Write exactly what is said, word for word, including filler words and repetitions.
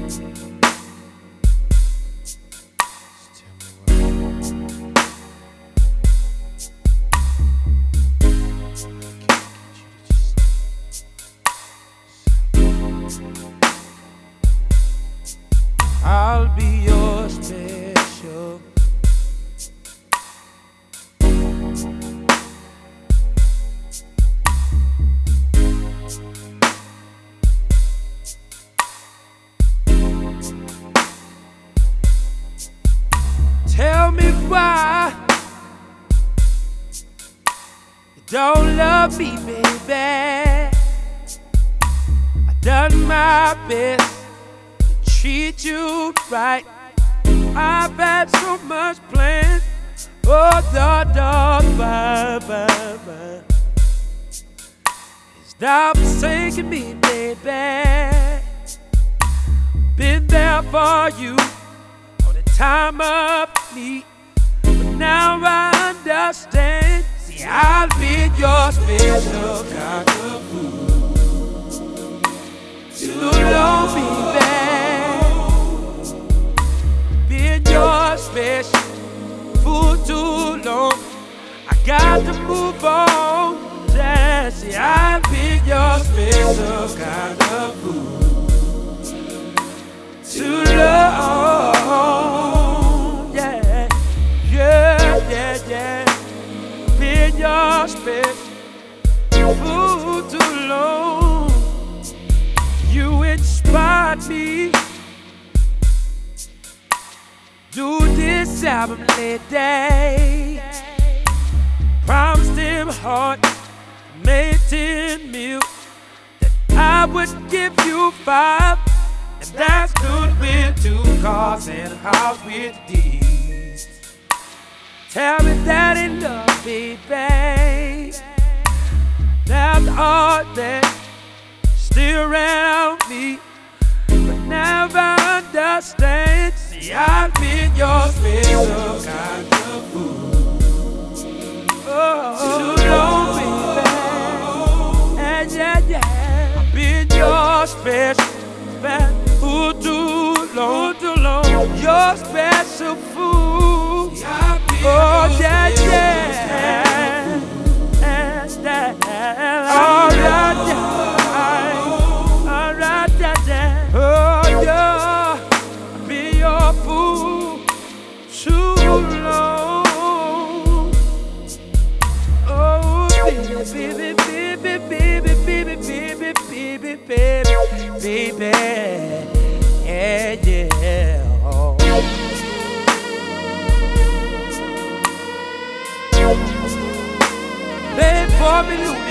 I'll be your special. Tell me why you don't love me, baby. I done my best to treat you right. I've had so much planned. Oh, da da ba ba ba. Stop forsaking me, baby. Been there for you all the time of need, but now I understand. See, I'll be your special kind of food. Too long, baby. Been your special food too long. I got to move on. Yeah, see, I'll be your special kind of food. Too long, yeah, yeah, yeah, yeah. Been your special food too long. You inspired me. Do this album lady. Promised him heart, made ten mil, that I would give you five. And that's good with two cars and a house with D's. Tell me that ain't love, baby. That's all that still around me, but now I understand. See, I've been your special kind of food. Oh, too long, baby. And yeah, yeah, I've been your special. Food too long, too long. Your special food. Oh yeah, yeah. And that. Alright, yeah. Alright, yeah, yeah. Oh yeah. Be your food too long. Oh baby, baby, baby, baby, baby, baby, baby, baby, yeah, yeah. Oh. Play for me, Louis.